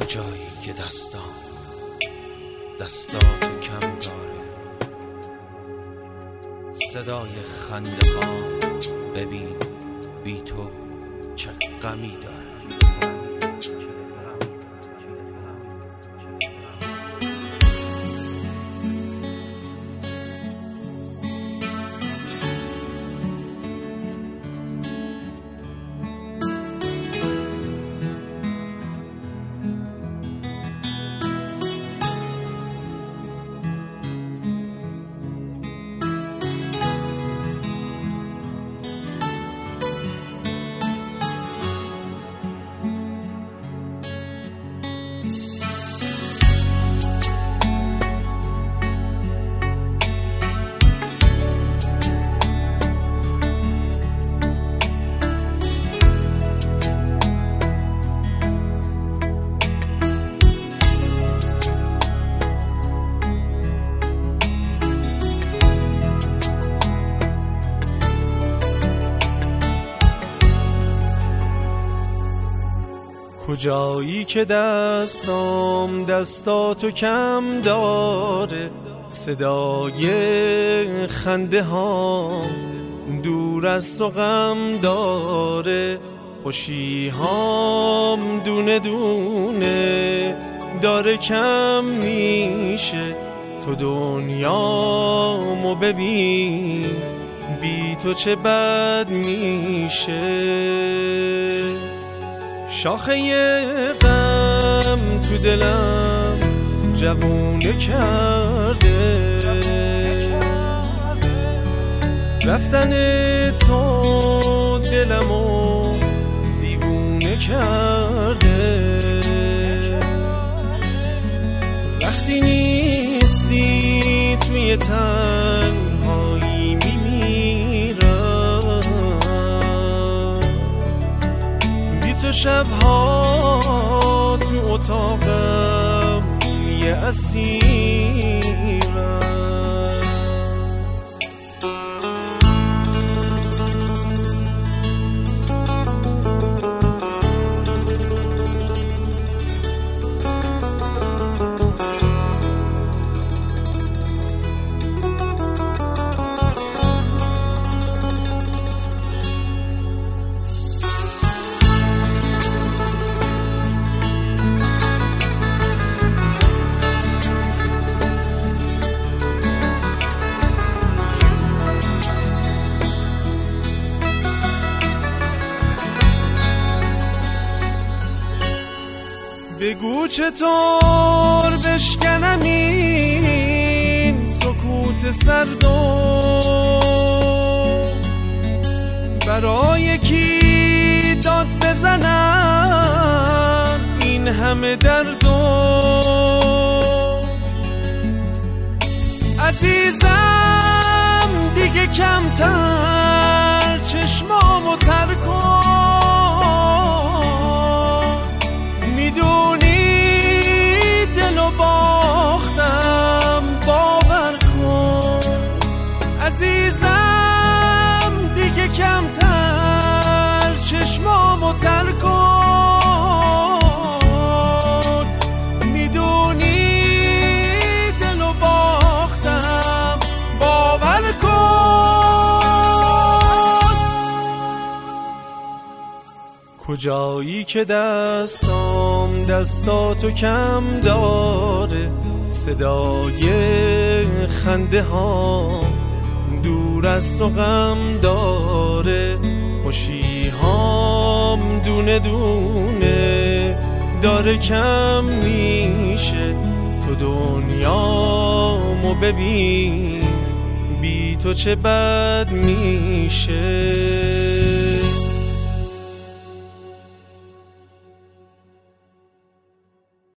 کجایی که دستاتو کم داره، صدای خنده ها ببین بی تو چه غمی داره. کجایی که دستاتو کم داره، صدای خنده ها دور از تو غم داره، خوشی هام دونه دونه داره کم میشه، تو دنیامو ببین بی تو چه بد میشه. شاخه غم تو دلم جوونه کرده، رفتن تو دلمو دیوونه کرده، وقتی نیستی توی تنهایی میمیرم، بی تو شبها تو اتاقم یه اسیرم. بگو چطور بشکنم این سکوت سردو، برای کی داد بزنم این همه دردو. عزیزم دیگه کمتر چشمامو تر کن، میدونی دلو باختم باور کن. عزیزم دیگه کمتر چشمامو تر کن، میدونی دلو باختم باور کن. کجایی که دستاتو کم داره، صدای خنده ها دور از تو غم داره، خوشی هام دونه دونه داره کم میشه، تو دنیامو ببین بی تو چه بد میشه.